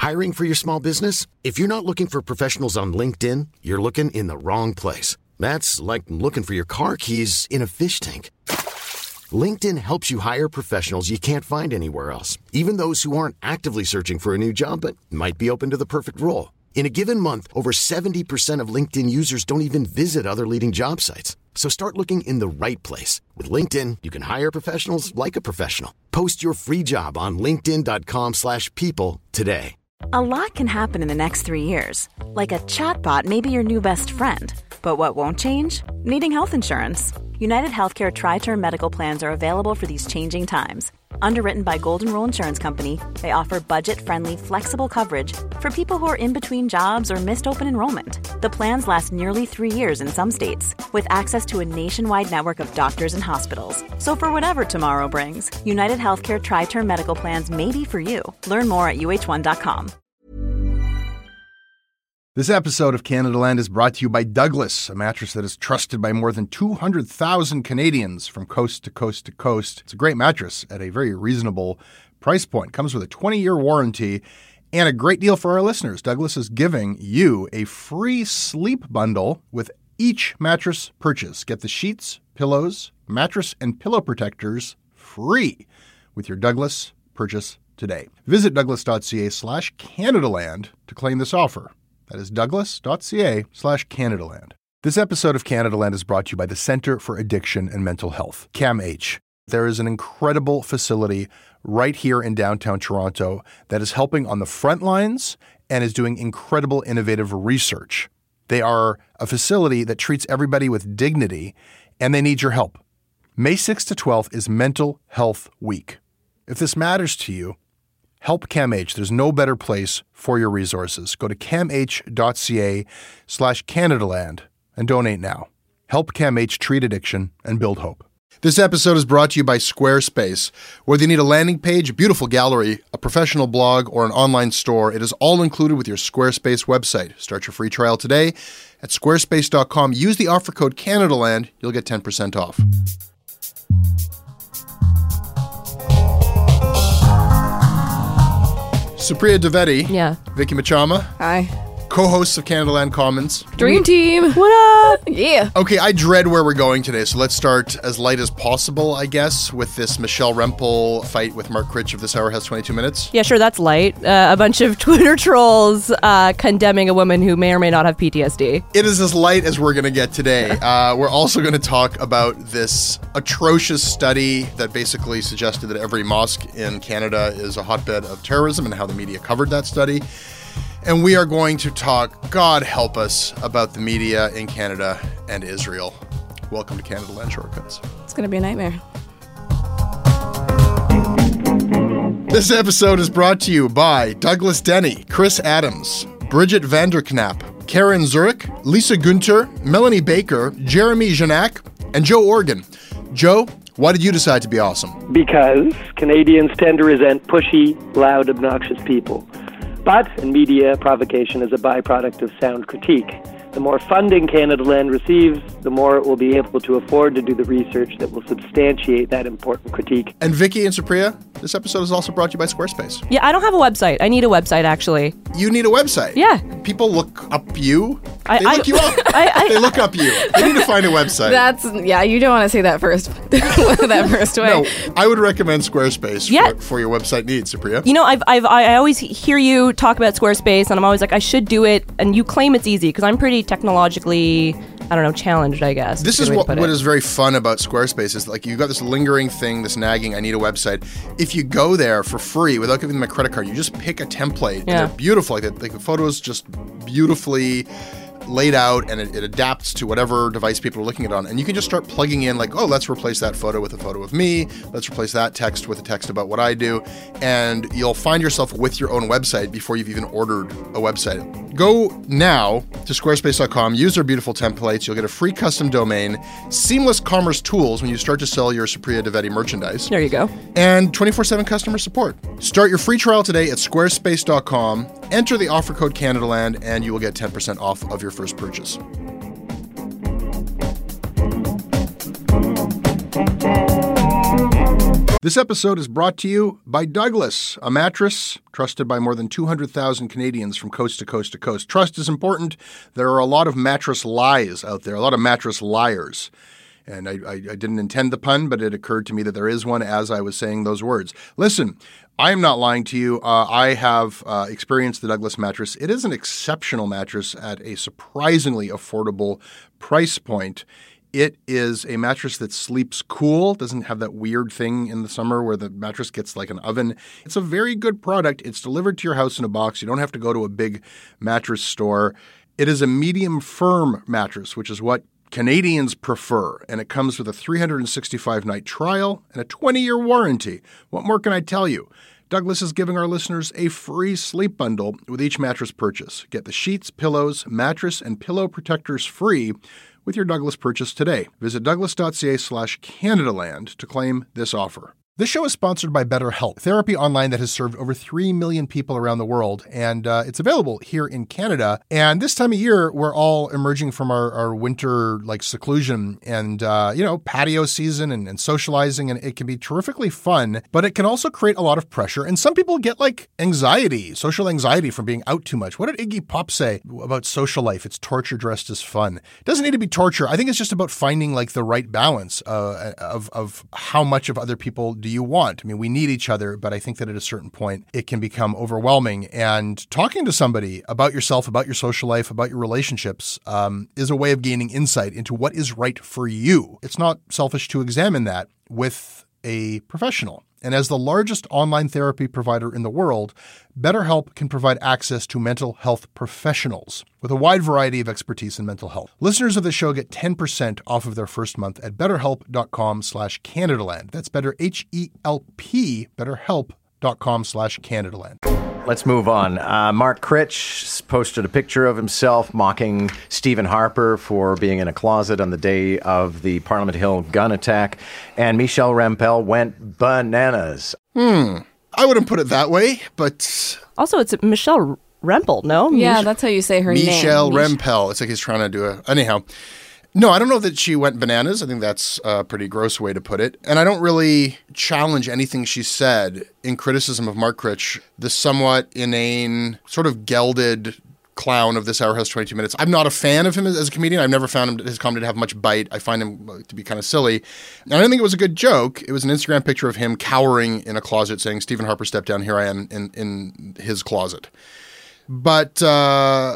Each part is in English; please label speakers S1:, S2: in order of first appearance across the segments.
S1: Hiring for your small business? If you're not looking for professionals on LinkedIn, you're looking in the wrong place. That's like looking for your car keys in a fish tank. LinkedIn helps you hire professionals you can't find anywhere else, even those who aren't actively searching for a new job but might be open to the perfect role. In a given month, over 70% of LinkedIn users don't even visit other leading job sites. So start looking in the right place. With LinkedIn, you can hire professionals like a professional. Post your free job on linkedin.com/people today.
S2: A lot can happen in the next 3 years. Like a chatbot may be your new best friend. But what won't change? Needing health insurance. United Healthcare Tri-Term Medical Plans are available for these changing times. Underwritten by Golden Rule Insurance Company, they offer budget-friendly, flexible coverage for people who are in between jobs or missed open enrollment. The plans last nearly 3 years in some states, with access to a nationwide network of doctors and hospitals. So for whatever tomorrow brings, United Healthcare Tri-Term Medical Plans may be for you. Learn more at uh1.com.
S3: This episode of Canada Land is brought to you by Douglas, a mattress that is trusted by more than 200,000 Canadians from coast to coast to coast. It's a great mattress at a very reasonable price point. Comes with a 20-year warranty and a great deal for our listeners. Douglas is giving you a free sleep bundle with each mattress purchase. Get the sheets, pillows, mattress, and pillow protectors free with your Douglas purchase today. Visit douglas.ca/Canadaland to claim this offer. That is douglas.ca/Canadaland. This episode of Canada Land is brought to you by the Centre for Addiction and Mental Health, CAMH. There is an incredible facility right here in downtown Toronto that is helping on the front lines and is doing incredible innovative research. They are a facility that treats everybody with dignity, and they need your help. May 6th to 12th is Mental Health Week. If this matters to you, help CAMH. There's no better place for your resources. Go to camh.ca/Canadaland and donate now. Help CAMH treat addiction and build hope. This episode is brought to you by Squarespace. Whether you need a landing page, a beautiful gallery, a professional blog, or an online store, it is all included with your Squarespace website. Start your free trial today at squarespace.com. Use the offer code CanadaLand. You'll get 10% off. Supriya Dwivedi.
S4: Yeah.
S3: Vicky Machama.
S4: Hi.
S3: Co-hosts of Canada Land Commons.
S4: Dream team. What up? Yeah.
S3: Okay, I dread where we're going today, so let's start as light as possible, I guess, with this Michelle Rempel fight with Mark Critch of This Hour Has 22 Minutes.
S4: Yeah, sure, that's light. A bunch of Twitter trolls condemning a woman who may or may not have PTSD.
S3: It is as light as we're going to get today. We're also going to talk about this atrocious study that basically suggested that every mosque in Canada is a hotbed of terrorism and how the media covered that study. And we are going to talk, God help us, about the media in Canada and Israel. Welcome to Canada Land Shortcuts.
S4: It's going to be a nightmare.
S3: This episode is brought to you by Douglas Denny, Chris Adams, Bridget Vanderknap, Karen Zurich, Lisa Gunter, Melanie Baker, Jeremy Janak, and Joe Organ. Joe, why did you decide to be awesome?
S5: Because Canadians tend to resent pushy, loud, obnoxious people. But in media, provocation is a byproduct of sound critique. The more funding Canada Land receives, the more it will be able to afford to do the research that will substantiate that important critique.
S3: And Vicky and Supriya, this episode is also brought to you by Squarespace.
S4: Yeah, I don't have a website. I need a website, actually.
S3: You need a website?
S4: Yeah.
S3: People look up you. They look you up. They look up you. They need to find a website.
S6: You don't want to say that first. that first way.
S3: No, I would recommend Squarespace for your website needs, Supriya.
S4: You know, I always hear you talk about Squarespace, and I'm always like, I should do it, and you claim it's easy, because I'm pretty technologically, challenged, I guess.
S3: This is what is very fun about Squarespace is like you've got this lingering thing, this nagging, I need a website. If you go there for free without giving them a credit card, you just pick a template. And they're beautiful. Like the photos just beautifully laid out, and it adapts to whatever device people are looking at on. And you can just start plugging in like, oh, let's replace that photo with a photo of me. Let's replace that text with a text about what I do. And you'll find yourself with your own website before you've even ordered a website. Go now to squarespace.com, use their beautiful templates. You'll get a free custom domain, seamless commerce tools when you start to sell your Supriya Dwivedi merchandise.
S4: There you go.
S3: And 24/7 customer support. Start your free trial today at squarespace.com. Enter the offer code CanadaLand, and you will get 10% off of your first purchase. This episode is brought to you by Douglas, a mattress trusted by more than 200,000 Canadians from coast to coast to coast. Trust is important. There are a lot of mattress lies out there, a lot of mattress liars. And I didn't intend the pun, but it occurred to me that there is one as I was saying those words. Listen, I am not lying to you. I have experienced the Douglas mattress. It is an exceptional mattress at a surprisingly affordable price point. It is a mattress that sleeps cool, doesn't have that weird thing in the summer where the mattress gets like an oven. It's a very good product. It's delivered to your house in a box. You don't have to go to a big mattress store. It is a medium firm mattress, which is what Canadians prefer, and it comes with a 365-night trial and a 20-year warranty. What more can I tell you? Douglas is giving our listeners a free sleep bundle with each mattress purchase. Get the sheets, pillows, mattress, and pillow protectors free with your Douglas purchase today. Visit douglas.ca/Canadaland to claim this offer. This show is sponsored by BetterHelp, therapy online that has served over 3 million people around the world, and it's available here in Canada. And this time of year, we're all emerging from our winter seclusion and patio season and socializing, and it can be terrifically fun, but it can also create a lot of pressure. And some people get anxiety, social anxiety from being out too much. What did Iggy Pop say about social life? It's torture dressed as fun. It doesn't need to be torture. I think it's just about finding the right balance of how much of other people do you want? I mean, we need each other, but I think that at a certain point, it can become overwhelming. And talking to somebody about yourself, about your social life, about your relationships is a way of gaining insight into what is right for you. It's not selfish to examine that with a professional. And as the largest online therapy provider in the world, BetterHelp can provide access to mental health professionals with a wide variety of expertise in mental health. Listeners of the show get 10% off of their first month at betterhelp.com/Canadaland. That's BetterHelp, betterhelp.com/Canadaland.
S7: Let's move on. Mark Critch posted a picture of himself mocking Stephen Harper for being in a closet on the day of the Parliament Hill gun attack. And Michelle Rempel went bananas.
S3: I wouldn't put it that way, but...
S4: Also, it's Michelle Rempel, no?
S6: Yeah, that's how you say her name.
S3: Michelle Rempel. It's like he's trying to do a... Anyhow. No, I don't know that she went bananas. I think that's a pretty gross way to put it. And I don't really challenge anything she said in criticism of Mark Critch, the somewhat inane, sort of gelded clown of This Hour Has 22 Minutes. I'm not a fan of him as a comedian. I've never found his comedy to have much bite. I find him to be kind of silly. And I don't think it was a good joke. It was an Instagram picture of him cowering in a closet saying, Stephen Harper, step down, here I am in his closet. But the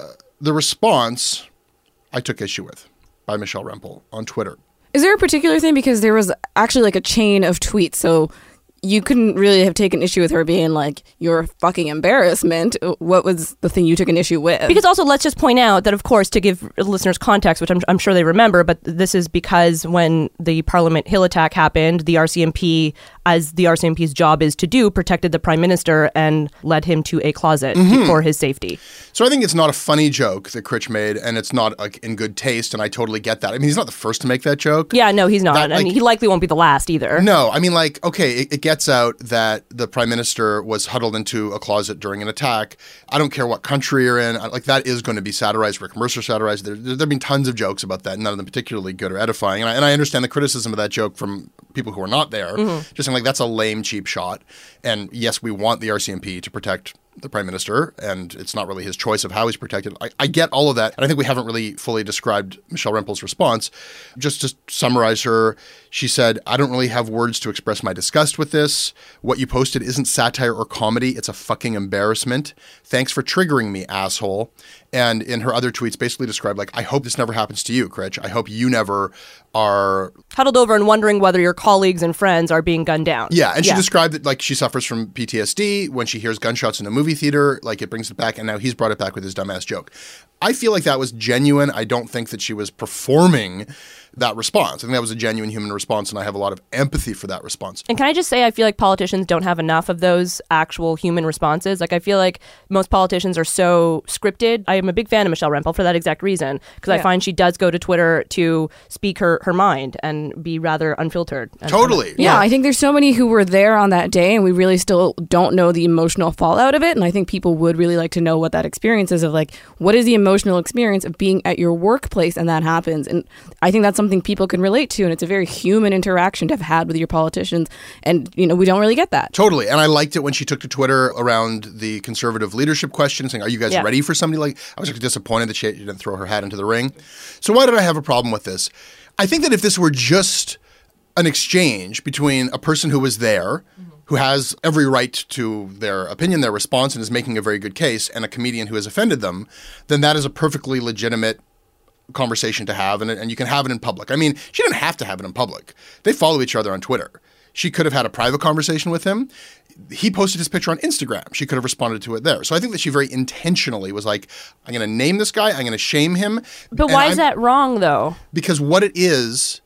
S3: response I took issue with. By Michelle Rempel on Twitter.
S6: Is there a particular thing? Because there was actually a chain of tweets, so you couldn't really have taken issue with her being you're a fucking embarrassment. What was the thing you took an issue with?
S4: Because also, let's just point out that, of course, to give listeners context, which I'm sure they remember, but this is because when the Parliament Hill attack happened, the RCMP, as the RCMP's job is to do, protected the Prime Minister and led him to a closet for his safety.
S3: So I think it's not a funny joke that Critch made, and it's not in good taste, and I totally get that. I mean, he's not the first to make that joke.
S4: Yeah, no, he's not. I mean, he likely won't be the last either.
S3: No, I mean, okay, it gets out that the Prime Minister was huddled into a closet during an attack. I don't care what country you're in. That is going to be satirized. Rick Mercer satirized. There have been tons of jokes about that, none of them particularly good or edifying. And I understand the criticism of that joke from people who are not there. Just saying, that's a lame, cheap shot. And yes, we want the RCMP to protect the Prime Minister, and it's not really his choice of how he's protected. I get all of that, and I think we haven't really fully described Michelle Rempel's response. Just to summarize her, she said, I don't really have words to express my disgust with this. What you posted isn't satire or comedy. It's a fucking embarrassment. Thanks for triggering me, asshole. And in her other tweets basically described, I hope this never happens to you, Critch. I hope you never are...
S4: huddled over and wondering whether your colleagues and friends are being gunned down.
S3: Yeah, and she described that she suffers from PTSD. When she hears gunshots in a movie theater, it brings it back, and now he's brought it back with his dumbass joke. I feel like that was genuine. I don't think that she was performing that response. I think that was a genuine human response, and I have a lot of empathy for that response.
S4: And can I just say, I feel like politicians don't have enough of those actual human responses. I feel like most politicians are so scripted. I am a big fan of Michelle Rempel for that exact reason, because I find she does go to Twitter to speak her mind and be rather unfiltered.
S3: Totally.
S6: Yeah, I think there's so many who were there on that day, and we really still don't know the emotional fallout of it. And I think people would really like to know what that experience is of what is the emotional experience of being at your workplace and that happens. And I think that's something something people can relate to, and it's a very human interaction to have had with your politicians. And, we don't really get that.
S3: Totally. And I liked it when she took to Twitter around the conservative leadership question, saying, are you guys ready for somebody like... I was disappointed that she didn't throw her hat into the ring. So why did I have a problem with this? I think that if this were just an exchange between a person who was there, who has every right to their opinion, their response, and is making a very good case, and a comedian who has offended them, then that is a perfectly legitimate conversation to have, and you can have it in public. I mean, she didn't have to have it in public. They follow each other on Twitter. She could have had a private conversation with him. He posted his picture on Instagram. She could have responded to it there. So I think that she very intentionally was like, I'm going to name this guy. I'm going to shame him.
S4: But why is that wrong, though?
S3: Because what it is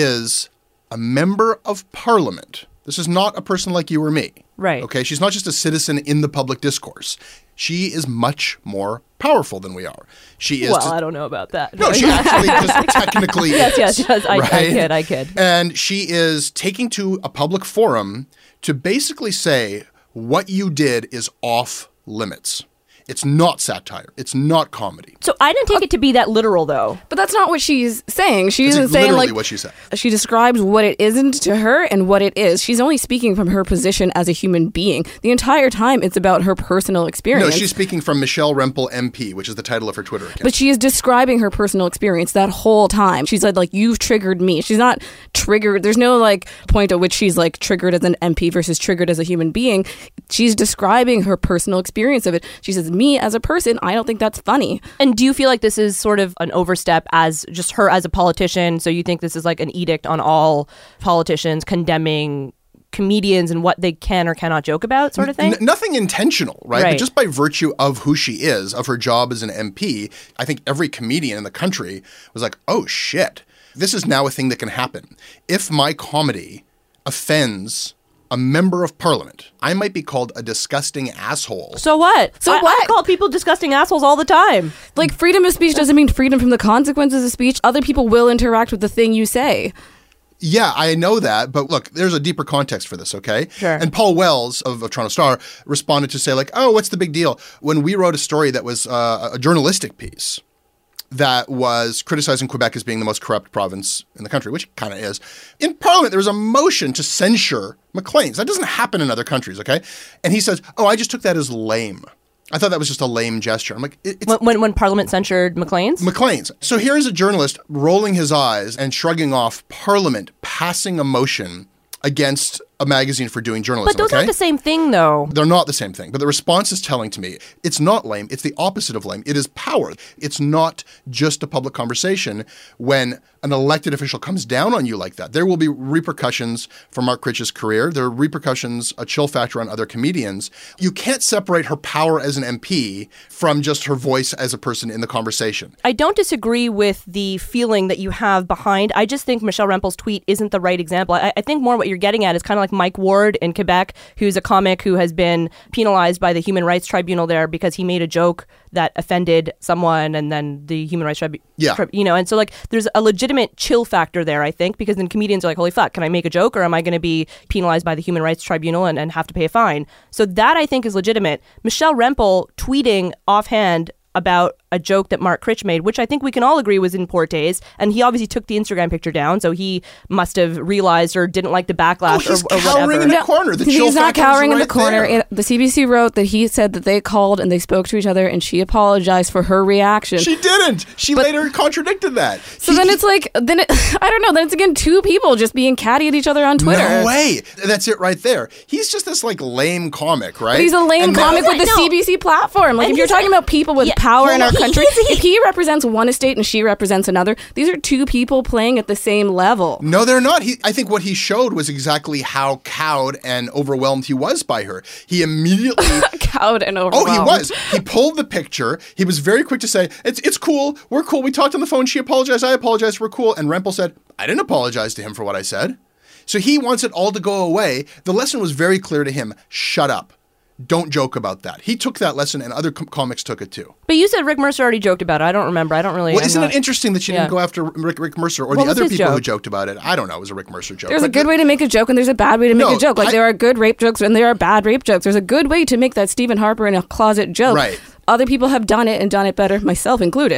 S3: a member of parliament. This is not a person like you or me.
S4: Right.
S3: Okay? She's not just a citizen in the public discourse. She is much more powerful than we are. She is.
S4: Well, I don't know about that.
S3: No, she actually just technically is.
S4: Yes.
S3: Right?
S4: I kid.
S3: And she is taking to a public forum to basically say what you did is off limits. It's not satire. It's not comedy.
S4: So I didn't take it to be that literal, though.
S6: But that's not what she's saying. She
S3: It's
S6: isn't saying
S3: literally
S6: like
S3: what she said.
S6: She describes what it isn't to her and what it is. She's only speaking from her position as a human being. The entire time, it's about her personal experience.
S3: No, she's speaking from Michelle Rempel MP, which is the title of her Twitter account.
S6: But she is describing her personal experience that whole time. She said, like, you've triggered me. She's not triggered. There's no, like, point at which she's, like, triggered as an MP versus triggered as a human being. She's describing her personal experience of it. She says, me as a person, I don't think that's funny.
S4: And do you feel like this is sort of an overstep as just her as a politician? So you think this is like an edict on all politicians condemning comedians and what they can or cannot joke about, sort of thing?
S3: Nothing intentional, right? But just by virtue of who she is, of her job as an MP, I think every comedian in the country was like, oh shit, this is now a thing that can happen. If my comedy offends a member of parliament, I might be called a disgusting asshole.
S4: So what? I call people disgusting assholes all the time.
S6: Like, freedom of speech doesn't mean freedom from the consequences of speech. Other people will interact with the thing you say.
S3: Yeah, I know that, but look, there's a deeper context for this, okay?
S4: Sure.
S3: And Paul Wells of Toronto Star responded to say, like, oh, what's the big deal? When we wrote a story that was a journalistic piece that was criticizing Quebec as being the most corrupt province in the country, which it kind of is. In Parliament, there was a motion to censure Maclean's. That doesn't happen in other countries, okay? And he says, oh, I just took that as lame. I thought that was just a lame gesture. I'm like,
S4: when Parliament censured Maclean's?
S3: Maclean's. So here's a journalist rolling his eyes and shrugging off Parliament passing a motion against a magazine for doing journalism.
S4: But those aren't the same thing, though.
S3: They're not the same thing. But the response is telling to me. It's not lame. It's the opposite of lame. It is power. It's not just a public conversation when an elected official comes down on you like that. There will be repercussions for Mark Critch's career. There are repercussions, a chill factor on other comedians. You can't separate her power as an MP from just her voice as a person in the conversation.
S4: I don't disagree with the feeling that you have behind. I just think Michelle Rempel's tweet isn't the right example. I think more what you're getting at is kind of like Mike Ward in Quebec, who's a comic who has been penalized by the Human Rights Tribunal there because he made a joke that offended someone, and then the Human Rights Tribunal, and so like there's a legitimate chill factor there, I think, because then comedians are like, holy fuck, can I make a joke or am I going to be penalized by the Human Rights Tribunal and have to pay a fine? So that I think is legitimate. Michelle Rempel tweeting offhand about a joke that Mark Critch made, which I think we can all agree was in poor taste, and he obviously took the Instagram picture down, so he must have realized or didn't like the backlash or whatever.
S3: He's cowering in the corner.
S6: He's not cowering in the corner. The CBC wrote that he said that they called and they spoke to each other, and she apologized for her reaction.
S3: She didn't. She later contradicted that.
S6: So then it's like, I don't know, then it's again two people just being catty at each other on Twitter.
S3: No way. That's it right there. He's just this like lame comic, right?
S6: But he's a lame comic with the CBC platform. Like, if you're talking about people with power in our country, if he represents one estate and she represents another, these are two people playing at the same level.
S3: No, they're not. I think what he showed was exactly how cowed and overwhelmed he was by her. He immediately...
S6: cowed and overwhelmed.
S3: Oh, he was. He pulled the picture. He was very quick to say, it's cool. We're cool. We talked on the phone. She apologized. I apologized. We're cool. And Rempel said, I didn't apologize to him for what I said. So he wants it all to go away. The lesson was very clear to him. Shut up. Don't joke about that. He took that lesson, and other comics took it too.
S4: But you said Rick Mercer already joked about it. I don't remember. I don't really...
S3: Well, isn't it interesting that she didn't go after Rick Mercer or the other people who joked about it? I don't know. It was a Rick Mercer joke.
S6: There's a good way to make a joke, and there's a bad way to make a joke. Like, there are good rape jokes, and there are bad rape jokes. There's a good way to make that Stephen Harper in a closet joke.
S3: Right.
S6: Other people have done it and done it better, myself included.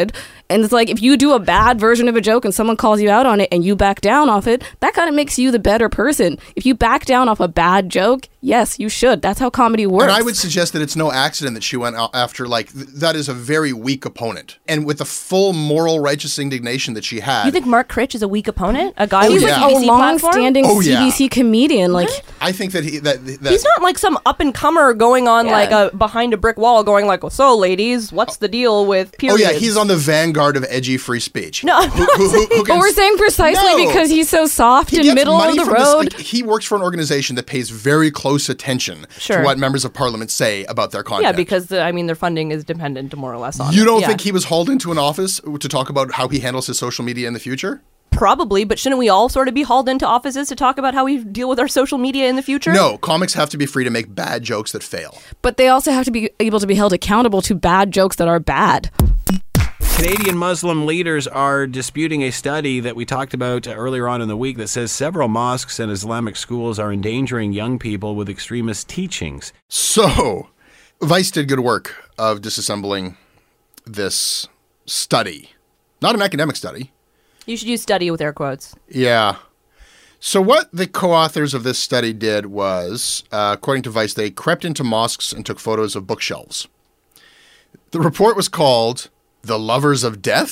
S6: And it's like, if you do a bad version of a joke and someone calls you out on it and you back down off it, that kind of makes you the better person. If you back down off a bad joke, yes, you should. That's how comedy works.
S3: And I would suggest that it's no accident that she went after, like, that is a very weak opponent. And with the full moral righteous indignation that she had.
S4: You think Mark Critch is a weak opponent? A guy with
S6: He's
S4: a
S6: like
S4: CBC
S6: a long-standing CBC comedian. Like,
S3: I think that
S4: he's not like some up-and-comer going on like behind a brick wall going like, well, so ladies, what's the deal with periods?
S3: Oh yeah, he's on the vanguard of edgy free speech.
S4: No,
S6: but we're saying precisely because he's so soft and middle of the road.
S3: He works for an organization that pays very close attention to what members of parliament say about their content.
S4: Yeah, because their funding is dependent more or less on
S3: You don't think he was hauled into an office to talk about how he handles his social media in the future?
S4: Probably, but shouldn't we all sort of be hauled into offices to talk about how we deal with our social media in the future?
S3: No, comics have to be free to make bad jokes that fail.
S6: But they also have to be able to be held accountable to bad jokes that are bad.
S8: Canadian Muslim leaders are disputing a study that we talked about earlier on in the week that says several mosques and Islamic schools are endangering young people with extremist teachings.
S3: So, Vice did good work of disassembling this study. Not an academic study.
S4: You should use study with air quotes.
S3: Yeah. So what the co-authors of this study did was, according to Vice, they crept into mosques and took photos of bookshelves. The report was called "The Lovers of Death?" ?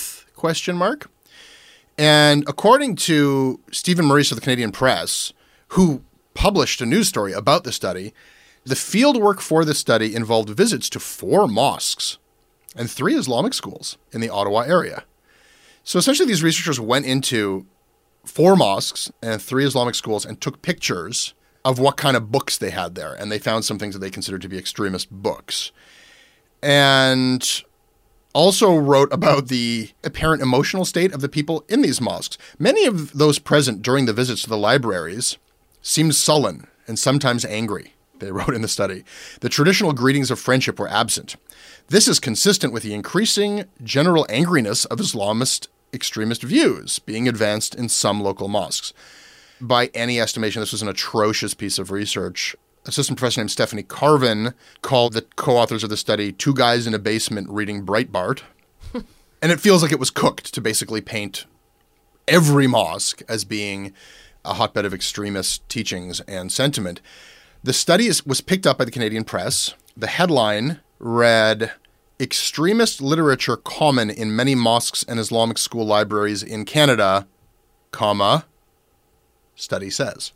S3: And according to Stephen Maurice of the Canadian Press, who published a news story about the study, the fieldwork for the study involved visits to 4 mosques and 3 Islamic schools in the Ottawa area. So essentially these researchers went into 4 mosques and 3 Islamic schools and took pictures of what kind of books they had there. And they found some things that they considered to be extremist books. And also wrote about the apparent emotional state of the people in these mosques. Many of those present during the visits to the libraries seemed sullen and sometimes angry, they wrote in the study. The traditional greetings of friendship were absent. This is consistent with the increasing general angriness of Islamist extremist views being advanced in some local mosques. By any estimation, this was an atrocious piece of research. Assistant professor named Stephanie Carvin called the co-authors of the study 2 guys in a basement reading Breitbart. And it feels like it was cooked to basically paint every mosque as being a hotbed of extremist teachings and sentiment. The study was picked up by the Canadian Press. The headline read, "Extremist literature common in many mosques and Islamic school libraries in Canada, comma, study says."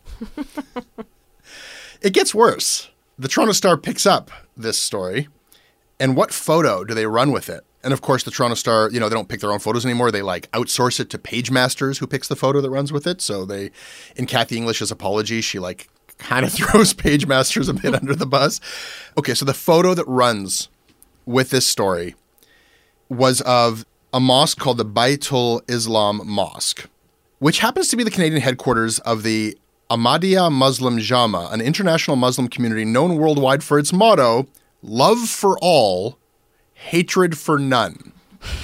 S3: It gets worse. The Toronto Star picks up this story, and what photo do they run with it? And of course, the Toronto Star, they don't pick their own photos anymore. They outsource it to Pagemasters, who picks the photo that runs with it. So in Kathy English's apology, she kind of throws Pagemasters a bit under the bus. Okay, so the photo that runs with this story was of a mosque called the Baitul Islam Mosque, which happens to be the Canadian headquarters of the Ahmadiyya Muslim Jama, an international Muslim community known worldwide for its motto, "Love for all, hatred for none."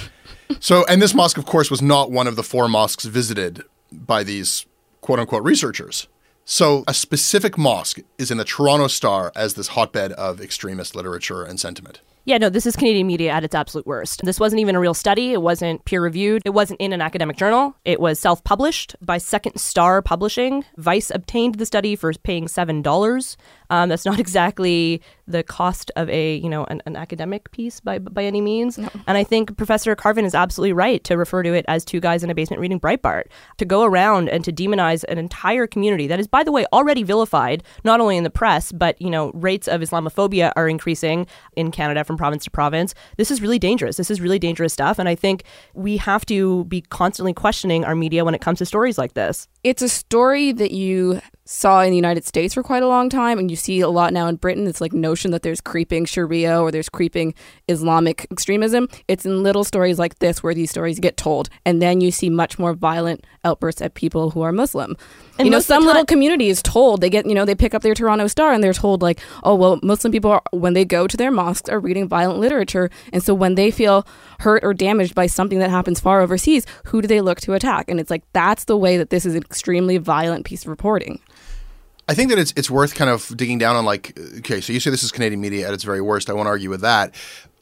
S3: So, and this mosque, of course, was not one of the 4 mosques visited by these quote-unquote researchers. So a specific mosque is in the Toronto Star as this hotbed of extremist literature and sentiment.
S4: Yeah, no, this is Canadian media at its absolute worst. This wasn't even a real study. It wasn't peer-reviewed. It wasn't in an academic journal. It was self-published by Second Star Publishing. Vice obtained the study for paying $7. That's not exactly the cost of an academic piece by any means. No. And I think Professor Carvin is absolutely right to refer to it as 2 guys in a basement reading Breitbart. To go around and to demonize an entire community that is, by the way, already vilified, not only in the press, but, rates of Islamophobia are increasing in Canada from province to province. This is really dangerous. This is really dangerous stuff. And I think we have to be constantly questioning our media when it comes to stories like this.
S6: It's a story that you saw in the United States for quite a long time, and you see a lot now in Britain. It's notion that there's creeping Sharia or there's creeping Islamic extremism. It's in little stories like this where these stories get told, and then you see much more violent outbursts at people who are Muslim. And some little community is told, they get, they pick up their Toronto Star and they're told Muslim people when they go to their mosques are reading violent literature, and so when they feel hurt or damaged by something that happens far overseas, who do they look to attack? And it's that's the way that this is an extremely violent piece of reporting.
S3: I think that it's worth kind of digging down on okay, so you say this is Canadian media at its very worst. I want to argue with that.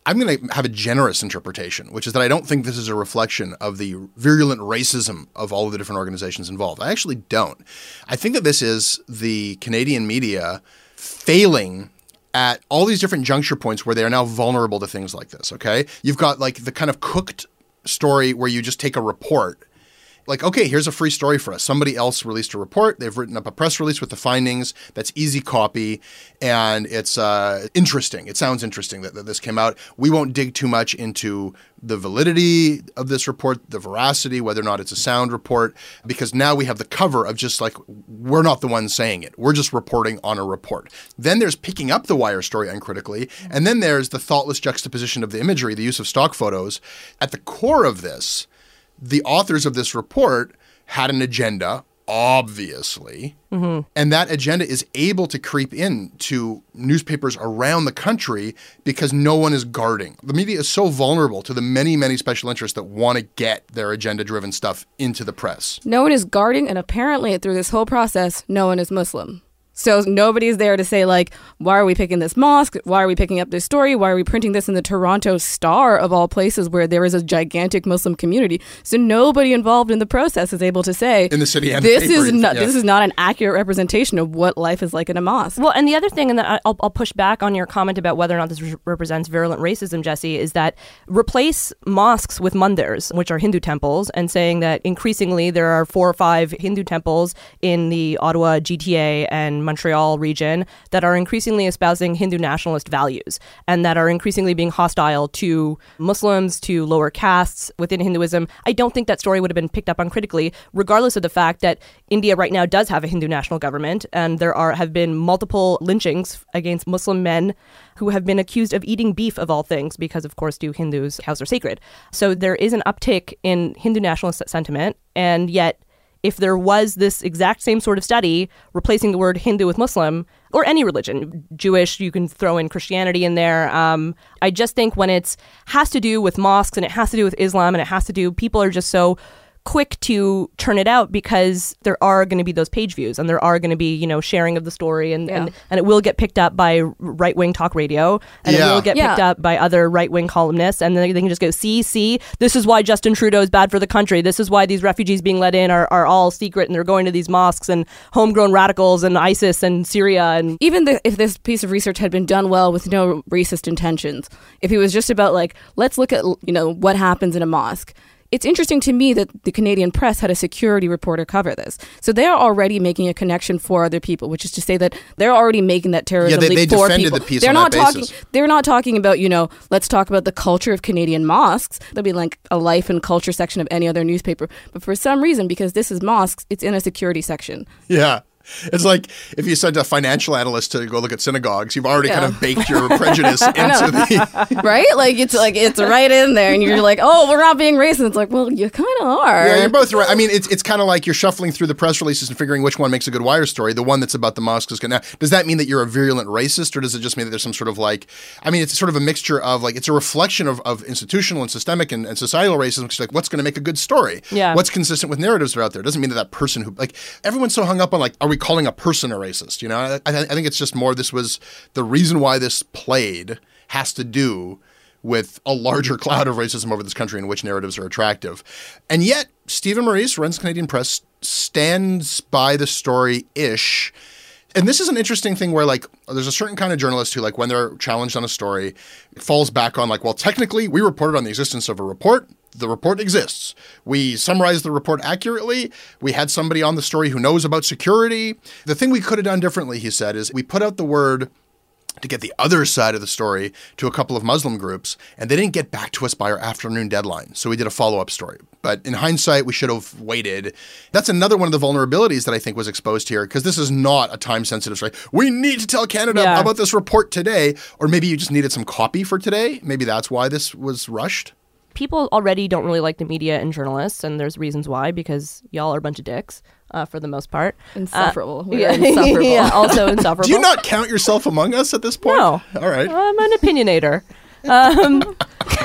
S3: I'm going to have a generous interpretation, which is that I don't think this is a reflection of the virulent racism of all of the different organizations involved. I actually don't. I think that this is the Canadian media failing at all these different juncture points where they are now vulnerable to things like this, okay? You've got like the kind of cooked story where you just take a report. Like, okay, here's a free story for us. Somebody else released a report. They've written up a press release with the findings. That's easy copy. And it's interesting. It sounds interesting that this came out. We won't dig too much into the validity of this report, the veracity, whether or not it's a sound report, because now we have the cover of just like, we're not the ones saying it. We're just reporting on a report. Then there's picking up the Wire story uncritically. And then there's the thoughtless juxtaposition of the imagery, the use of stock photos. At the core of this, the authors of this report had an agenda, obviously, and that agenda is able to creep into newspapers around the country because no one is guarding. The media is so vulnerable to the many, many special interests that want to get their agenda-driven stuff into the press.
S6: No one is guarding, and apparently through this whole process, no one is Muslim. So nobody's there to say, like, why are we picking this mosque? Why are we picking up this story? Why are we printing this in the Toronto Star, of all places, where there is a gigantic Muslim community? So nobody involved in the process is able to say,
S3: in the city and
S6: this
S3: the paper,
S6: this is not an accurate representation of what life is like in a mosque.
S4: Well, and the other thing, and then I'll push back on your comment about whether or not this represents virulent racism, Jesse, is that replace mosques with mandirs, which are Hindu temples, and saying that increasingly there are 4 or 5 Hindu temples in the Ottawa, GTA, and Montreal region that are increasingly espousing Hindu nationalist values and that are increasingly being hostile to Muslims, to lower castes within Hinduism. I don't think that story would have been picked up uncritically, regardless of the fact that India right now does have a Hindu national government, and there have been multiple lynchings against Muslim men who have been accused of eating beef, of all things, because, of course, to Hindus, cows are sacred. So there is an uptick in Hindu nationalist sentiment, and yet if there was this exact same sort of study replacing the word Hindu with Muslim, or any religion, Jewish, you can throw in Christianity in there. I just think when it has to do with mosques and it has to do with Islam and it has to do, people are just so quick to turn it out because there are going to be those page views and there are going to be, sharing of the story and it will get picked up by right-wing talk radio and it will get picked up by other right-wing columnists, and then they can just go, see, this is why Justin Trudeau is bad for the country. This is why these refugees being let in are all secret and they're going to these mosques and homegrown radicals and ISIS and Syria. And
S6: even if this piece of research had been done well with no racist intentions, if it was just about let's look at, what happens in a mosque. It's interesting to me that the Canadian press had a security reporter cover this. So they are already making a connection for other people, which is to say that they're already making that terrorism leap for people.
S3: The piece they're not
S6: basis. They're not talking about, let's talk about the culture of Canadian mosques. There'll be like a life and culture section of any other newspaper. But for some reason, because this is mosques, it's in a security section.
S3: Yeah. It's like if you sent a financial analyst to go look at synagogues, you've already kind of baked your prejudice into the...
S6: Right? It's right in there, and you're like, oh, we're not being racist. It's like, well, you kind of are.
S3: Yeah, you're both right. I mean, it's kind of like you're shuffling through the press releases and figuring which one makes a good Wire story. The one that's about the mosques is going to... Does that mean that you're a virulent racist, or does it just mean that there's some sort of it's sort of a mixture of it's a reflection of institutional and systemic and societal racism. It's like, what's going to make a good story?
S4: Yeah.
S3: What's consistent with narratives that are out there? It doesn't mean that person who... everyone's so hung up on are we calling a person a racist? I think it's just more this was the reason why this played has to do with a larger cloud of racism over this country in which narratives are attractive. And yet, Stephen Maurice, runs Canadian Press, stands by the story-ish. And this is an interesting thing where, there's a certain kind of journalist who, when they're challenged on a story, falls back on, well, technically, we reported on the existence of a report. The report exists. We summarized the report accurately. We had somebody on the story who knows about security. The thing we could have done differently, he said, is we put out the word to get the other side of the story to a couple of Muslim groups, and they didn't get back to us by our afternoon deadline. So we did a follow-up story. But in hindsight, we should have waited. That's another one of the vulnerabilities that I think was exposed here, because this is not a time-sensitive story. We need to tell Canada about this report today, or maybe you just needed some copy for today. Maybe that's why this was rushed.
S4: People already don't really like the media and journalists, and there's reasons why, because y'all are a bunch of dicks. For the most part.
S6: Insufferable. We're insufferable.
S4: Yeah, also insufferable.
S3: Do you not count yourself among us at this point?
S4: No.
S3: All right.
S4: I'm an opinionator.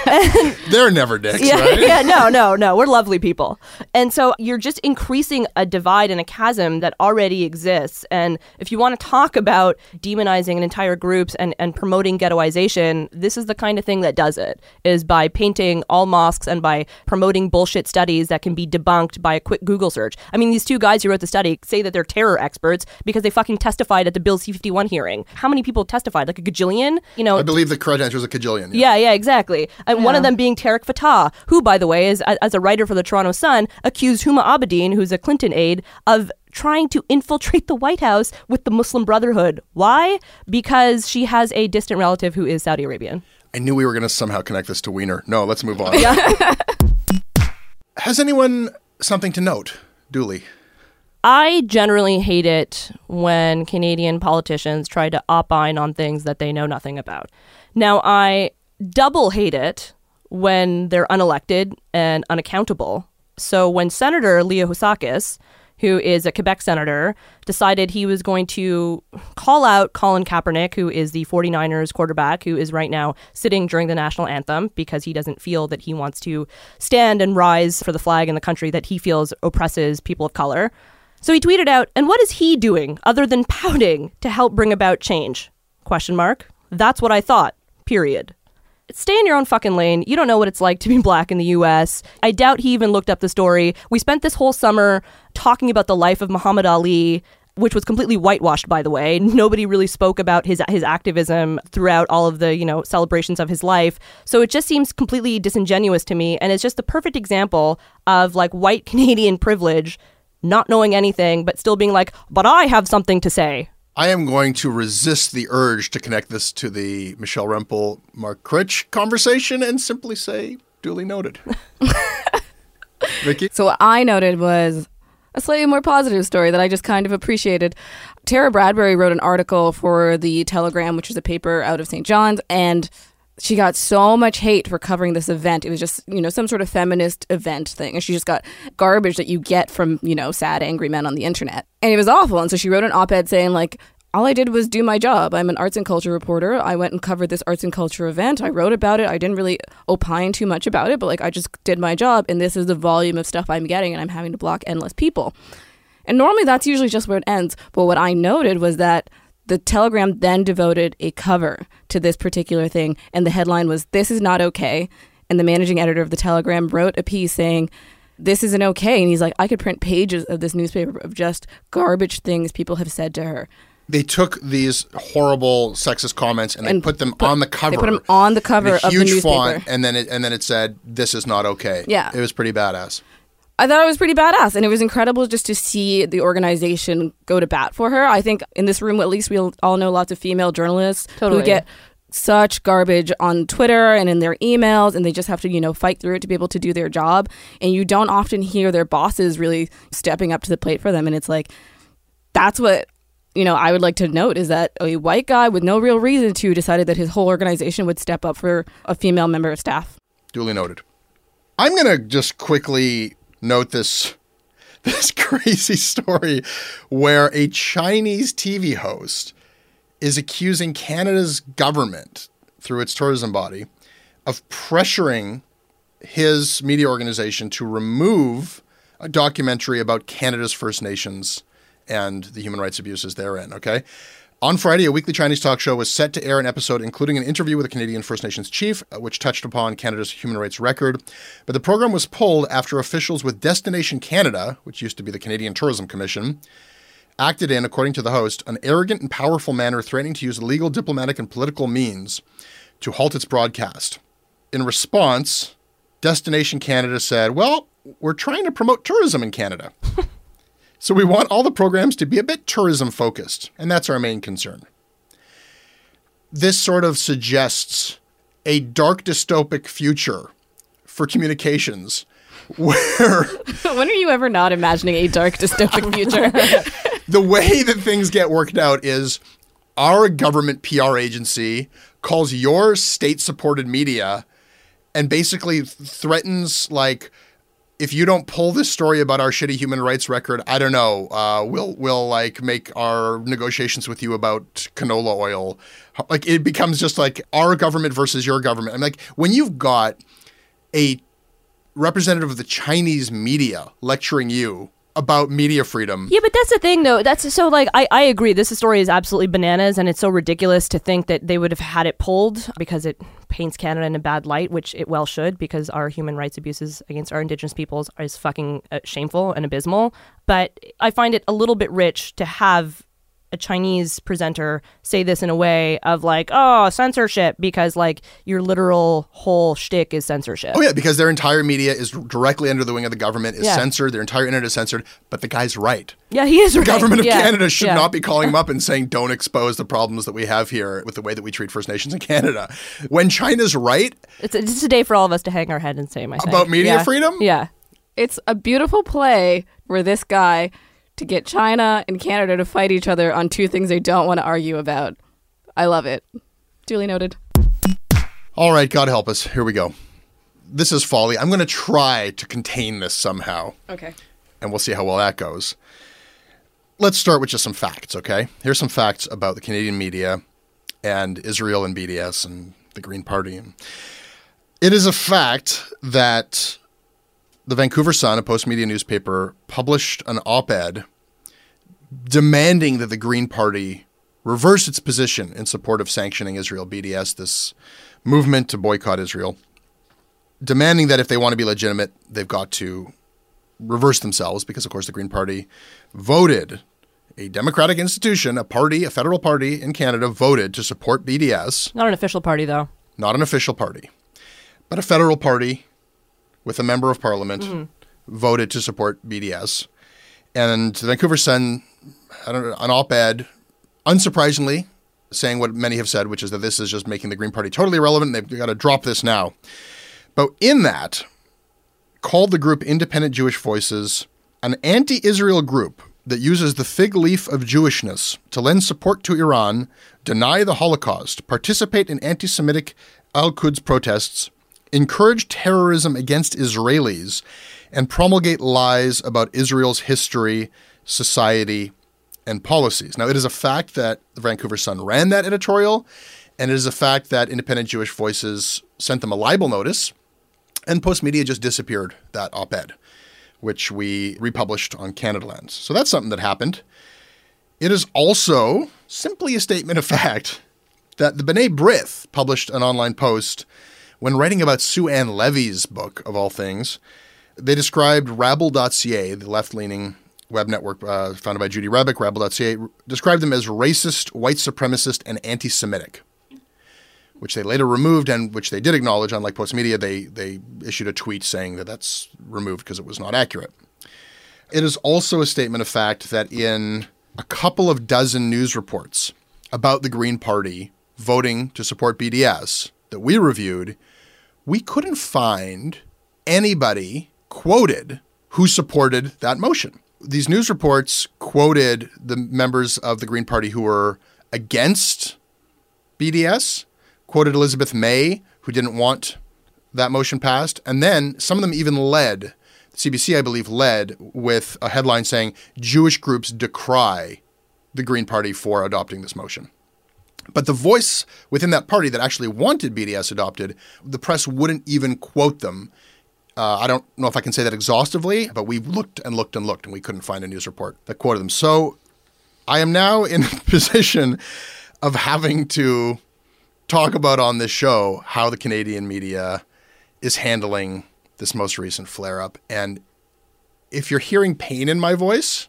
S3: They're never dicks,
S4: Yeah,
S3: right?
S4: yeah, no. We're lovely people. And so you're just increasing a divide and a chasm that already exists. And if you want to talk about demonizing an entire groups and promoting ghettoization, this is the kind of thing that does it, is by painting all mosques and by promoting bullshit studies that can be debunked by a quick Google search. I mean, these two guys who wrote the study say that they're terror experts because they fucking testified at the Bill C-51 hearing. How many people testified? Like a gajillion? You know,
S3: I believe the correct answer is a cajillion.
S4: Yeah, exactly. And one of them being Tariq Fatah, who, by the way, is as a writer for the Toronto Sun, accused Huma Abedin, who's a Clinton aide, of trying to infiltrate the White House with the Muslim Brotherhood. Why? Because she has a distant relative who is Saudi Arabian.
S3: I knew we were going to somehow connect this to Wiener. No, let's move on. Has anyone something to note, Dooley?
S4: I generally hate it when Canadian politicians try to opine on things that they know nothing about. Now, I double hate it when they're unelected and unaccountable. So when Senator Leo Housakis, who is a Quebec senator, decided he was going to call out Colin Kaepernick, who is the 49ers quarterback, who is right now sitting during the national anthem because he doesn't feel that he wants to stand and rise for the flag in the country that he feels oppresses people of color. So he tweeted out, "And what is he doing other than pouting to help bring about change? ? That's what I thought. Period." Stay in your own fucking lane. You don't know what it's like to be black in the U.S. I doubt he even looked up the story. We spent this whole summer talking about the life of Muhammad Ali, which was completely whitewashed, by the way. Nobody really spoke about his activism throughout all of the, celebrations of his life. So it just seems completely disingenuous to me. And it's just the perfect example of like white Canadian privilege, not knowing anything, but still being like, but I have something to say.
S3: I am going to resist the urge to connect this to the Michelle Rempel, Mark Critch conversation and simply say, duly noted. Vicky?
S6: So what I noted was a slightly more positive story that I just kind of appreciated. Tara Bradbury wrote an article for The Telegram, which is a paper out of St. John's, and she got so much hate for covering this event. It was just, some sort of feminist event thing. And she just got garbage that you get from, sad, angry men on the internet. And it was awful. And so she wrote an op-ed saying, like, all I did was do my job. I'm an arts and culture reporter. I went and covered this arts and culture event. I wrote about it. I didn't really opine too much about it, but I just did my job. And this is the volume of stuff I'm getting, and I'm having to block endless people. And normally that's usually just where it ends. But what I noted was that the Telegram then devoted a cover to this particular thing, and the headline was, "This is not okay." And the managing editor of the Telegram wrote a piece saying, "This isn't okay." And he's like, I could print pages of this newspaper of just garbage things people have said to her.
S3: They took these horrible sexist comments and they put them on the cover.
S6: They put them on the cover of the newspaper.
S3: Huge font, and then it said, "This is not okay."
S6: Yeah.
S3: It was pretty badass.
S6: I thought it was pretty badass, and it was incredible just to see the organization go to bat for her. I think in this room, at least, we all know lots of female journalists who get such garbage on Twitter and in their emails, and they just have to, fight through it to be able to do their job. And you don't often hear their bosses really stepping up to the plate for them. And it's like, that's what, I would like to note, is that a white guy with no real reason to decided that his whole organization would step up for a female member of staff.
S3: Duly noted. I'm going to just quickly note this crazy story where a Chinese TV host is accusing Canada's government, through its tourism body, of pressuring his media organization to remove a documentary about Canada's First Nations and the human rights abuses therein, okay? On Friday, a weekly Chinese talk show was set to air an episode including an interview with a Canadian First Nations chief, which touched upon Canada's human rights record. But the program was pulled after officials with Destination Canada, which used to be the Canadian Tourism Commission, acted in, according to the host, an arrogant and powerful manner threatening to use legal, diplomatic, and political means to halt its broadcast. In response, Destination Canada said, "Well, we're trying to promote tourism in Canada. So we want all the programs to be a bit tourism-focused, and that's our main concern." This sort of suggests a dark dystopic future for communications where...
S6: When are you ever not imagining a dark dystopic future?
S3: The way that things get worked out is our government PR agency calls your state-supported media and basically threatens, like, if you don't pull this story about our shitty human rights record, I don't know, we'll like make our negotiations with you about canola oil. Like it becomes just like our government versus your government. I'm like, when you've got a representative of the Chinese media lecturing you about media freedom.
S4: Yeah, but that's the thing, though. That's so, like, I agree. This story is absolutely bananas, and it's so ridiculous to think that they would have had it pulled because it paints Canada in a bad light, which it well should, because our human rights abuses against our Indigenous peoples is fucking shameful and abysmal. But I find it a little bit rich to have a Chinese presenter say this in a way of like, oh, censorship, because like your literal whole shtick is censorship.
S3: Oh yeah, because their entire media is directly under the wing of the government, is censored, their entire internet is censored, but the guy's right.
S4: Yeah, he is right.
S3: The government of Canada should not be calling him up and saying, don't expose the problems that we have here with the way that we treat First Nations in Canada. When China's right...
S4: It's a day for all of us to hang our head and say, I think.
S3: About media freedom?
S4: Yeah.
S6: It's a beautiful play for this guy to get China and Canada to fight each other on two things they don't want to argue about. I love it. Duly noted.
S3: All right, God help us. Here we go. This is folly. I'm going to try to contain this somehow.
S6: Okay.
S3: And we'll see how well that goes. Let's start with just some facts, okay? Here's some facts about the Canadian media and Israel and BDS and the Green Party. It is a fact that the Vancouver Sun, a post-media newspaper, published an op-ed demanding that the Green Party reverse its position in support of sanctioning Israel, BDS, this movement to boycott Israel, demanding that if they want to be legitimate, they've got to reverse themselves because, of course, the Green Party voted, a democratic institution, a party, a federal party in Canada voted to support BDS.
S4: Not an official party, though.
S3: Not an official party, but a federal party with a member of parliament voted to support BDS. And the Vancouver Sun had an op-ed, unsurprisingly, saying what many have said, which is that this is just making the Green Party totally irrelevant. They've got to drop this now. But in that, called the group Independent Jewish Voices an anti-Israel group that uses the fig leaf of Jewishness to lend support to Iran, deny the Holocaust, participate in anti-Semitic Al-Quds protests, encourage terrorism against Israelis, and promulgate lies about Israel's history, society, and policies. Now, it is a fact that the Vancouver Sun ran that editorial, and it is a fact that Independent Jewish Voices sent them a libel notice, and Postmedia just disappeared that op-ed, which we republished on Canadalands. So that's something that happened. It is also simply a statement of fact that the B'nai B'rith published an online post when writing about Sue Ann Levy's book, of all things. They described Rabble.ca, the left-leaning web network founded by Judy Rebick, Rabble.ca, described them as racist, white supremacist, and anti-Semitic, which they later removed and which they did acknowledge. Unlike Postmedia, they issued a tweet saying that that's removed because it was not accurate. It is also a statement of fact that in a couple of dozen news reports about the Green Party voting to support BDS that we reviewed, we couldn't find anybody quoted who supported that motion. These news reports quoted the members of the Green Party who were against BDS, quoted Elizabeth May, who didn't want that motion passed, and then some of them even led, CBC, I believe, led with a headline saying, Jewish groups decry the Green Party for adopting this motion. But the voice within that party that actually wanted BDS adopted, the press wouldn't even quote them. I don't know if I can say that exhaustively, but we looked and looked and looked, and we couldn't find a news report that quoted them. So I am now in a position of having to talk about on this show how the Canadian media is handling this most recent flare-up. And if you're hearing pain in my voice,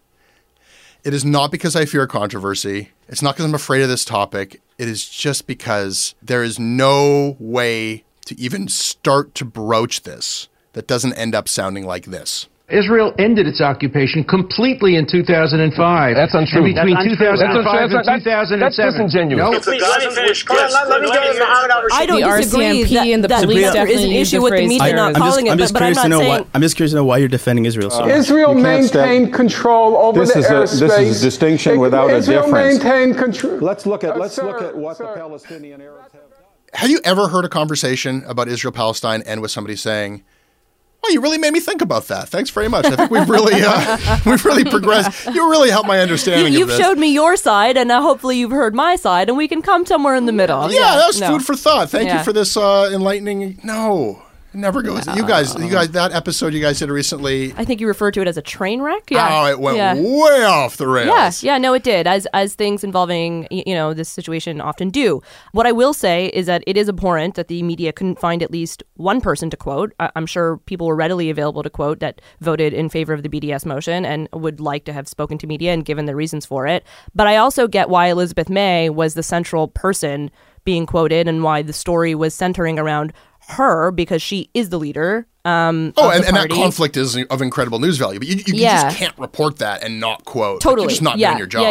S3: it is not because I fear controversy. It's not because I'm afraid of this topic. It is just because there is no way to even start to broach this that doesn't end up sounding like this.
S9: Israel ended its occupation completely in 2005.
S10: That's untrue.
S9: And between 2005 and 2007.
S10: That's disingenuous.
S9: No.
S11: Please, let me finish. Let me get Mohammed al-Rashid.
S4: I don't disagree
S6: RCMP and the
S4: that
S6: police
S4: there is an
S6: definitely use
S4: issue
S6: the
S4: with the
S6: phrase
S4: media not calling it, but I'm not saying...
S12: I'm just curious to know why you're defending Israel so much.
S13: Israel maintained control over the airspace.
S10: This is a distinction without a difference.
S13: Israel maintained control.
S10: Let's look at what the Palestinian Arabs have done.
S3: Have you ever heard a conversation about Israel-Palestine end with somebody saying, Oh, you really made me think about that. Thanks very much. I think we've really progressed. You really helped my understanding
S4: You've
S3: of this.
S4: showed me your side, and now hopefully you've heard my side, and we can come somewhere in the middle.
S3: Yeah, that's food for thought. Thank you for this enlightening. No. It never goes. You guys, that episode you guys did recently.
S4: I think you referred to it as a train wreck. Yeah.
S3: Oh, it went way off the rails.
S4: Yeah, no, it did, as things involving this situation often do. What I will say is that it is abhorrent that the media couldn't find at least one person to quote. I'm sure people were readily available to quote that voted in favor of the BDS motion and would like to have spoken to media and given the reasons for it. But I also get why Elizabeth May was the central person being quoted and why the story was centering around her, because she is the leader. And
S3: that conflict is of incredible news value, but you just can't report that and not quote.
S4: Totally,
S3: you're just not doing your job.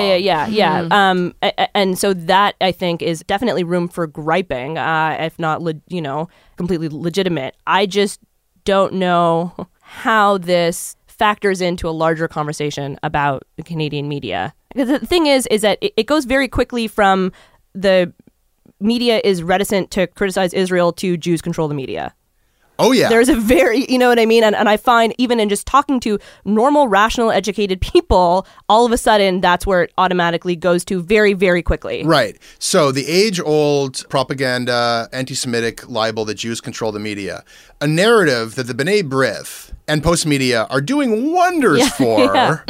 S4: Yeah. And so that, I think, is definitely room for griping, if not, completely legitimate. I just don't know how this factors into a larger conversation about the Canadian media. Because the thing is that it goes very quickly from the media is reticent to criticize Israel to Jews control the media.
S3: Oh, yeah.
S4: There's a very, you know what I mean? And I find even in just talking to normal, rational, educated people, all of a sudden that's where it automatically goes to very, very quickly.
S3: Right. So the age-old propaganda, anti-Semitic libel that Jews control the media, a narrative that the B'nai B'rith and post-media are doing wonders for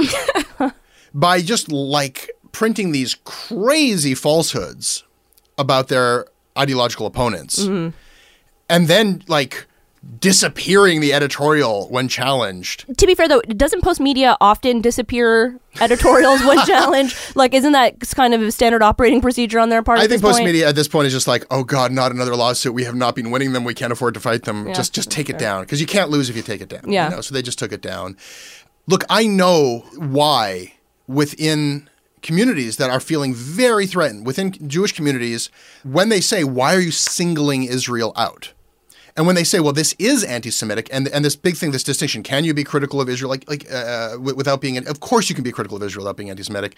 S3: by just printing these crazy falsehoods about their ideological opponents. Mm-hmm. And then disappearing the editorial when challenged.
S4: To be fair, though, doesn't Post Media often disappear editorials when challenged? Isn't that kind of a standard operating procedure on their part?
S3: I think Post Media at this point is just oh God, not another lawsuit. We have not been winning them. We can't afford to fight them. Yeah, just take it down, because you can't lose if you take it down.
S4: Yeah.
S3: So they just took it down. Look, I know why within communities that are feeling very threatened, within Jewish communities, when they say, why are you singling Israel out? And when they say, well, this is anti-Semitic, and this big thing, this distinction, can you be critical of Israel without being, of course you can be critical of Israel without being anti-Semitic.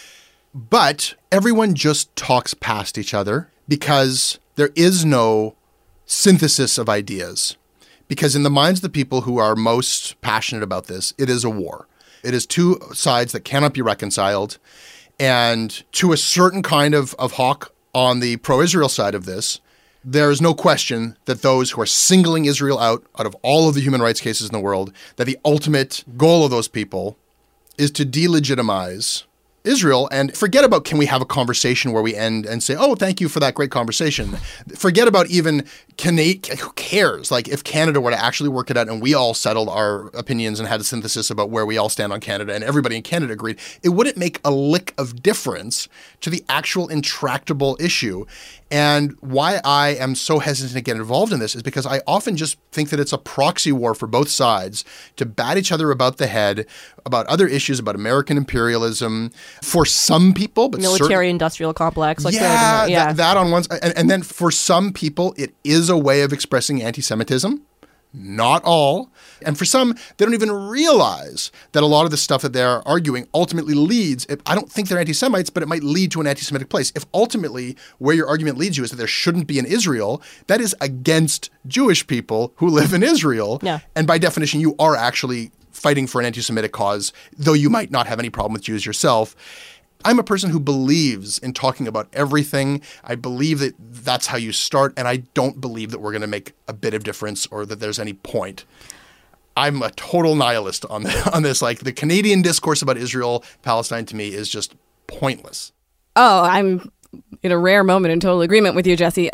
S3: But everyone just talks past each other because there is no synthesis of ideas. Because in the minds of the people who are most passionate about this, it is a war. It is two sides that cannot be reconciled. And to a certain kind of hawk on the pro-Israel side of this, there is no question that those who are singling Israel out of all of the human rights cases in the world, that the ultimate goal of those people is to delegitimize Israel and forget about, can we have a conversation where we end and say, oh, thank you for that great conversation. Forget about even, who cares? If Canada were to actually work it out and we all settled our opinions and had a synthesis about where we all stand on Canada and everybody in Canada agreed, it wouldn't make a lick of difference to the actual intractable issue. And why I am so hesitant to get involved in this is because I often just think that it's a proxy war for both sides to bat each other about the head, about other issues, about American imperialism, for some people, but
S4: military-industrial complex.
S3: That on one side. And then for some people, it is a way of expressing anti-Semitism. Not all. And for some, they don't even realize that a lot of the stuff that they're arguing ultimately leads, I don't think they're anti-Semites, but it might lead to an anti-Semitic place. If ultimately where your argument leads you is that there shouldn't be an Israel, that is against Jewish people who live in Israel.
S4: Yeah.
S3: And by definition, you are actually fighting for an anti-Semitic cause, though you might not have any problem with Jews yourself. I'm a person who believes in talking about everything. I believe that that's how you start, and I don't believe that we're going to make a bit of difference or that there's any point. I'm a total nihilist on this. The Canadian discourse about Israel, Palestine, to me, is just pointless.
S6: Oh, I'm in a rare moment in total agreement with you, Jesse.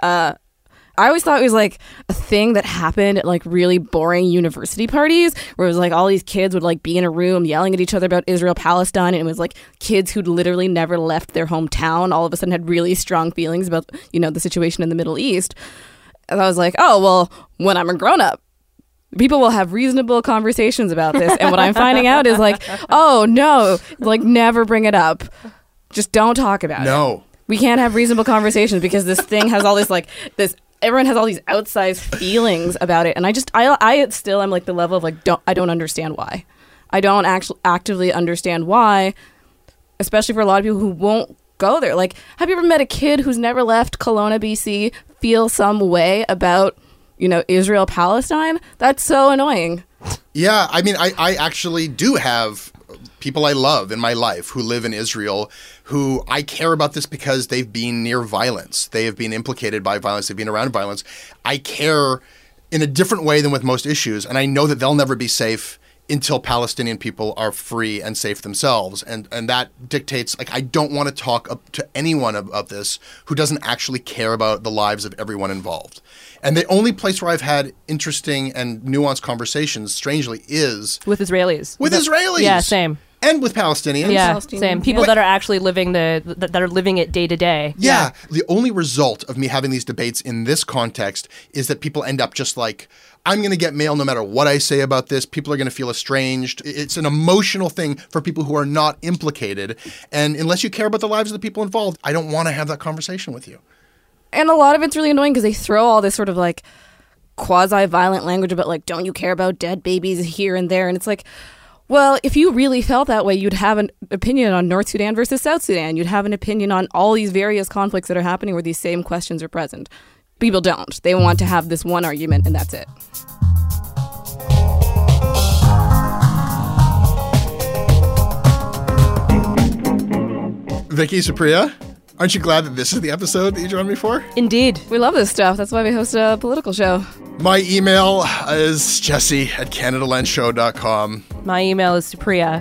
S6: I always thought it was a thing that happened at really boring university parties where it was all these kids would be in a room yelling at each other about Israel, Palestine. And it was kids who'd literally never left their hometown all of a sudden had really strong feelings about, the situation in the Middle East. And I was oh, well, when I'm a grown up, people will have reasonable conversations about this. And what I'm finding out is oh, no, never bring it up. Just don't talk about it.
S3: No.
S6: We can't have reasonable conversations because this thing has all this this. Everyone has all these outsized feelings about it, and I still am the level of I don't understand why. I don't actually actively understand why, especially for a lot of people who won't go there. Have you ever met a kid who's never left Kelowna, BC, feel some way about Israel, Palestine. That's so annoying.
S3: Yeah, I mean, I actually do have people I love in my life who live in Israel who I care about this because they've been near violence. They have been implicated by violence. They've been around violence. I care in a different way than with most issues, and I know that they'll never be safe until Palestinian people are free and safe themselves. And that dictates, like, I don't want to talk to anyone about this who doesn't actually care about the lives of everyone involved. And the only place where I've had interesting and nuanced conversations, strangely, is
S4: with Israelis.
S3: With Israelis.
S4: Yeah, same.
S3: And with Palestinians.
S4: Yeah, same. People that are actually living that are living it day to day.
S3: Yeah. The only result of me having these debates in this context is that people end up just like, I'm going to get mail no matter what I say about this. People are going to feel estranged. It's an emotional thing for people who are not implicated. And unless you care about the lives of the people involved, I don't want to have that conversation with you.
S6: And a lot of it's really annoying because they throw all this sort of like quasi-violent language about like, don't you care about dead babies here and there? And it's like, well, if you really felt that way, you'd have an opinion on North Sudan versus South Sudan. You'd have an opinion on all these various conflicts that are happening where these same questions are present. People don't. They want to have this one argument and that's it.
S3: Vicky, Supriya, aren't you glad that this is the episode that you joined me for?
S4: Indeed.
S6: We love this stuff. That's why we host a political show.
S3: My email is jesse@CanadaLandShow.com.
S4: My email is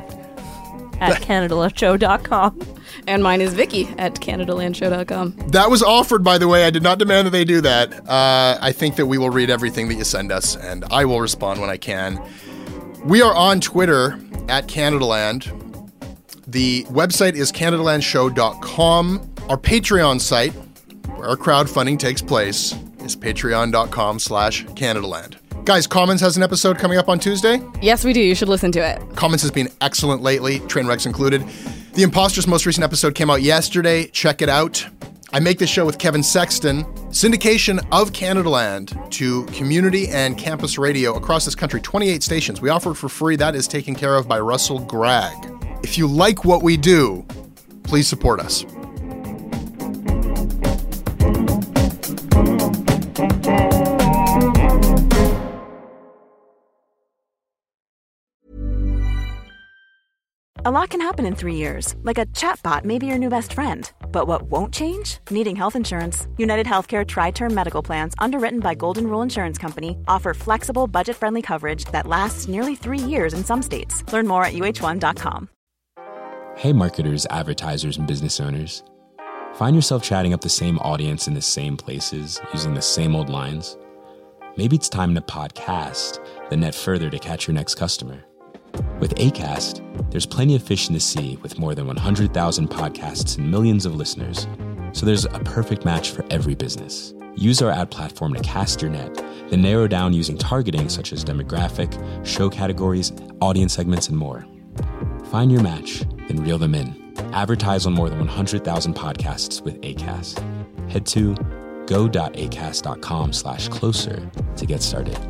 S4: Supriya@CanadaLandShow.com.
S6: And mine is Vicky@CanadaLandShow.com.
S3: That was offered, by the way. I did not demand that they do that. I think that we will read everything that you send us, and I will respond when I can. We are on Twitter @CanadaLand. The website is CanadaLandShow.com. Our Patreon site, where our crowdfunding takes place, is patreon.com/CanadaLand. Guys, Commons has an episode coming up on Tuesday.
S6: Yes, we do. You should listen to it.
S3: Commons has been excellent lately, Trainwrecks included. The Imposters' most recent episode came out yesterday. Check it out. I make this show with Kevin Sexton. Syndication of Canadaland to community and campus radio across this country, 28 stations. We offer it for free. That is taken care of by Russell Gregg. If you like what we do, please support us.
S2: A lot can happen in 3 years, like a chatbot may be your new best friend. But what won't change? Needing health insurance. United Healthcare Tri-Term Medical Plans, underwritten by Golden Rule Insurance Company, offer flexible, budget-friendly coverage that lasts nearly 3 years in some states. Learn more at uh1.com.
S14: Hey marketers, advertisers, and business owners. Find yourself chatting up the same audience in the same places, using the same old lines? Maybe it's time to podcast, then net further to catch your next customer. With Acast, there's plenty of fish in the sea with more than 100,000 podcasts and millions of listeners. So there's a perfect match for every business. Use our ad platform to cast your net, then narrow down using targeting such as demographic, show categories, audience segments, and more. Find your match, then reel them in. Advertise on more than 100,000 podcasts with Acast. Head to go.acast.com/closer to get started.